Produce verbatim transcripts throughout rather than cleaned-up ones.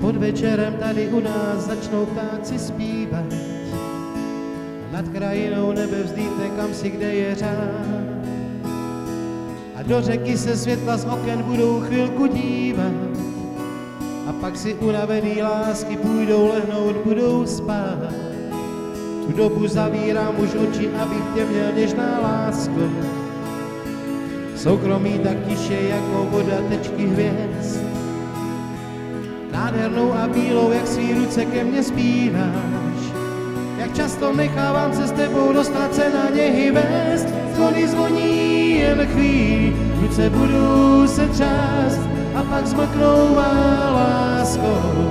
Podvečerem tady u nás začnou ptáci zpívat. Nad krajinou nebe vzdýte kam si, kde je řád. A do řeky se světla z oken budou chvilku dívat. A pak si unavený lásky půjdou lehnout, budou spát. Tu dobu zavírám už oči, abych tě měl, něžná lásko. Soukromí tak tiše jako voda tečky hvězd. Nádhernou a bílou, jak svý ruce ke mně spínáš. Jak často nechávám se s tebou dostat se na něhy vést. Zvony zvoní jen chvíli, ruce budou se třást a pak zmlknou má láskou.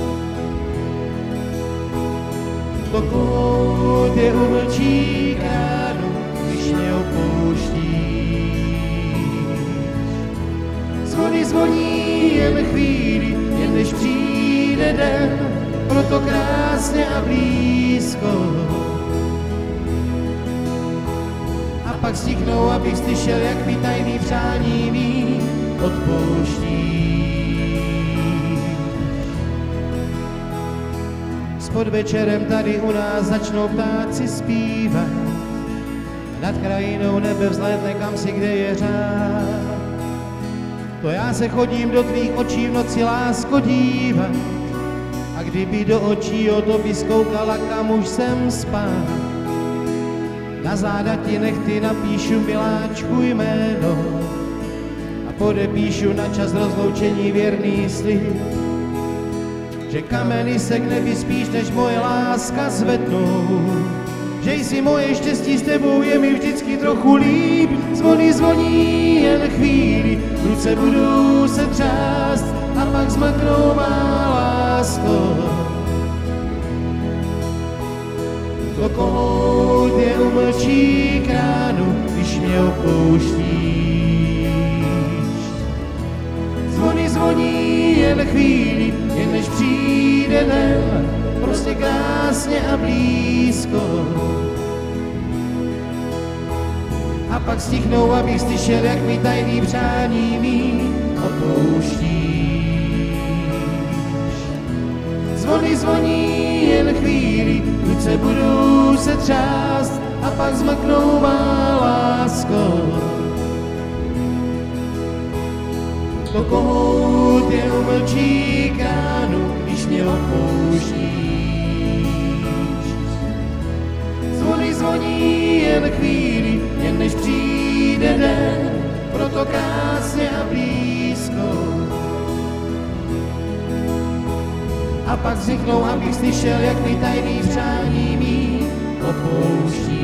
Pokud je umlčí kránu, když mě opouštíš. Zvony zvoní jen chvíli, jen než přijde den, proto krásně a blízko. A pak stichnou, abych slyšel, jak mi tajný přání mý odpouštíš. S podvečerem tady u nás začnou ptáci zpívat. Nad krajinou nebe vzlétne kam si, kde je řád. To já se chodím do tvých očí v noci, lásko, dívat. A kdyby do očí o tobě zkoukala, kam už jsem spát. Na záda ti nechty napíšu, miláčku, jméno. A podepíšu na čas rozloučení věrný slib. Že kameny se k nebi spíš, než moje láska zvednou. Že jsi moje štěstí, s tebou je mi vždycky trochu líp. Zvony zvoní jen chvíli, ruce budou se třást a pak zmlknou má lásko. Pokud je umlčí kránu, když mě opouštíš. Zvony zvoní jen chvíli, jen než přijde den, prostě krásně a blízko. A pak stichnou, abych slyšel, jak mi tajný přání mý opouštíš. Zvony zvoní jen chvíli, ruce budou se třást a pak zmlknou má lásko. Pokud je umlčí kránu, když mě opouštíš. Zvony zvoní jen chvíli, jen než přijde den, proto krásně a blízko. A pak vzniknou, abych slyšel, jak mi tajný přání mý opouští.